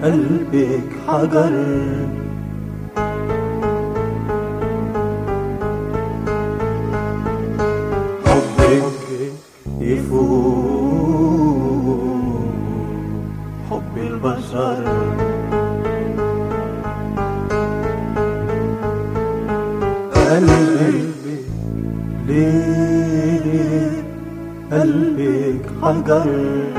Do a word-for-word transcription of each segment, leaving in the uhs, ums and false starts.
قلبك حجر. حبك يفوق حب البشر. قلبي ليه قلبك حجر.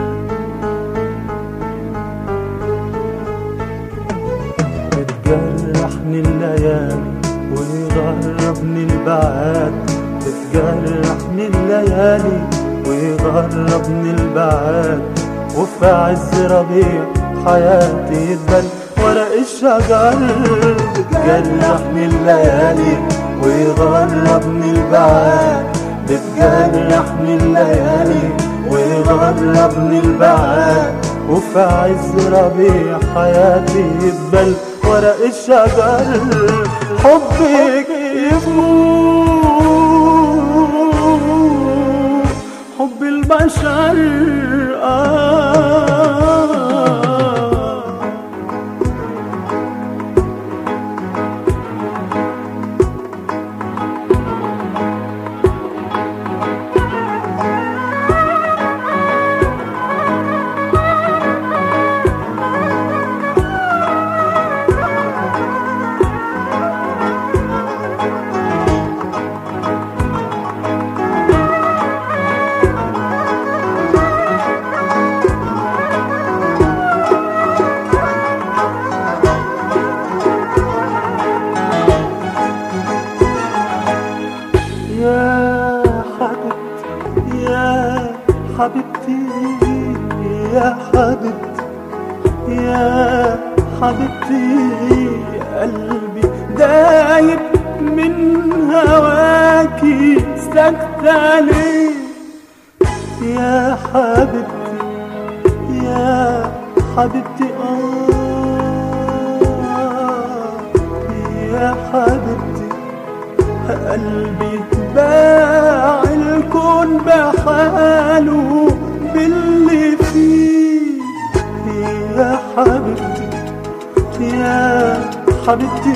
بتجرحني الليالي ويغربني البعاد، بتجرحني الليالي ويغربني البعاد، وفي عز ربيع حياتي يدبل ورق الشجر. بتجرحني الليالي ويغربني البعاد، بتجرحني الليالي ويغربني البعاد، وفي عز ربيع حياتي يدبل ورق الشجر. حبك يفوق حب البشر. آه حبيبتي يا حبيبتي يا حبيبتي، قلبي دايب من هواكي ساكتة ليه. يا حبيبتي يا حبيبتي آه يا حبيبتي، قلبي باع الكون بحاله باللي فيه. يا حبيبتي يا حبيبتي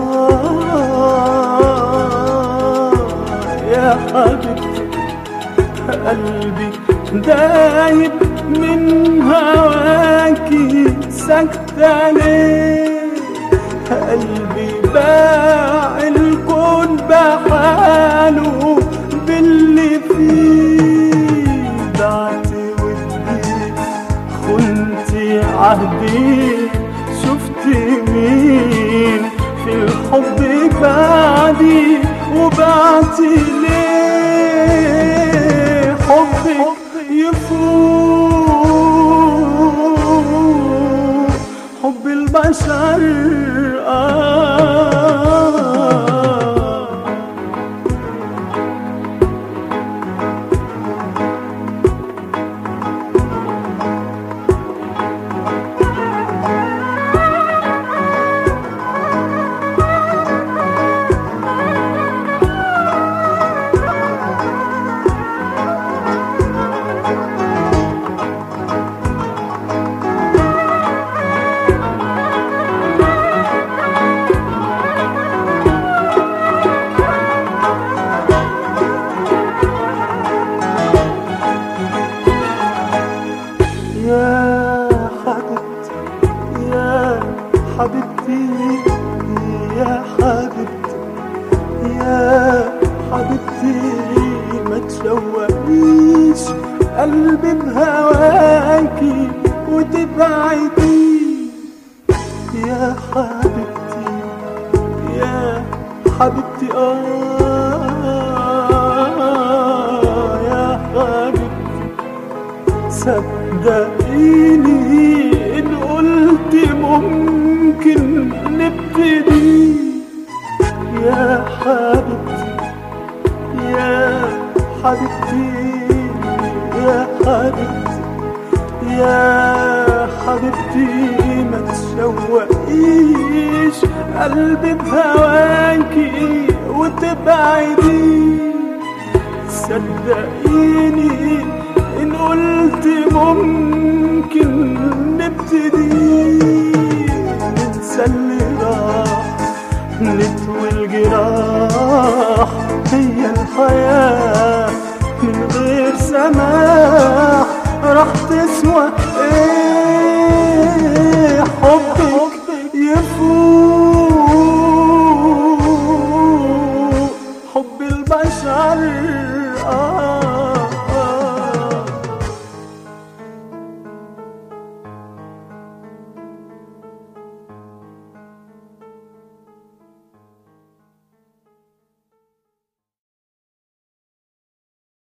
آه يا حبيبتي، قلبي دايب من هواكي ساكتة ليه. قلبي باع الكون بحاله باللي فيه. بعتي ودي خنتي عهدي، شفتي مين في الحب بعدي وبعتي ليه. حبك يفوق حب البشر. آه حبيبتي يا حبيبتي يا حبيبتي، ما تشوقيش قلبي بهواكي وتبعدي. يا حبيبتي يا حبيبتي آه يا حبيبتي، صدقيني إن قلت ممكن نبتدي. يا حبيبتي يا حبيبتي يا حبيبتي يا حبيبتي، ما تشوقيش قلبي بهواكي وتبعدي. صدقيني إن قلت ممكن نبتدي. ننسى اللي راح، نطوي الجراح. هي الحياة من غير سماح راح تسوى